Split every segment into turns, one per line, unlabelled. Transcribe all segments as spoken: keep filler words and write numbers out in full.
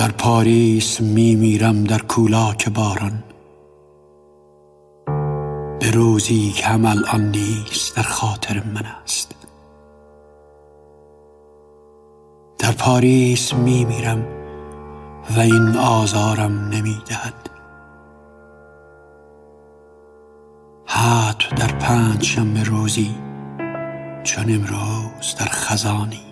در پاریس می میرم در کولاک باران، به روزی که هم الان نیست در خاطر من است. در پاریس می میرم و این آزارم نمی دهد. حتی در پنج شنبه روزی چون امروز در خزانی،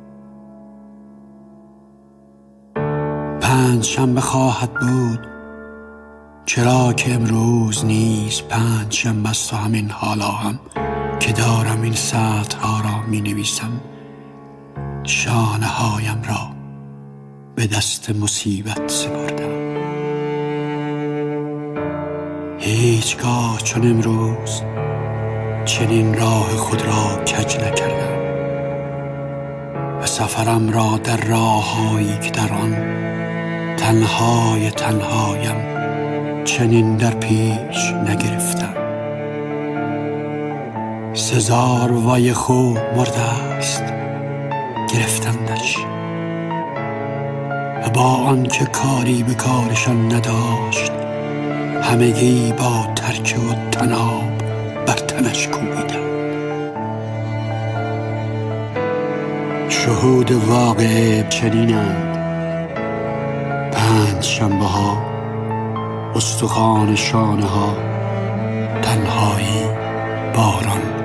پنج شنبه خواهد بود چرا که امروز نیز پنج شنبه است و همین حالا هم که دارم این سطرها را می نویسم شانه هایم را به دست مصیبت سپردم. هیچگاه چون امروز چنین راه خود را کج نکردم و سفرم را در راههایی که در آن تنهای تنهایم چنین در پیش نگرفتم. سزار وای خو مرده است گرفتندش و با آن که کاری به کارشان نداشت همگی با ترک و تناب بر تنش کوبیدند. شهود واقع چنینند، پنج شنبه ها، استخوان شانه ها، تنهایی، باران.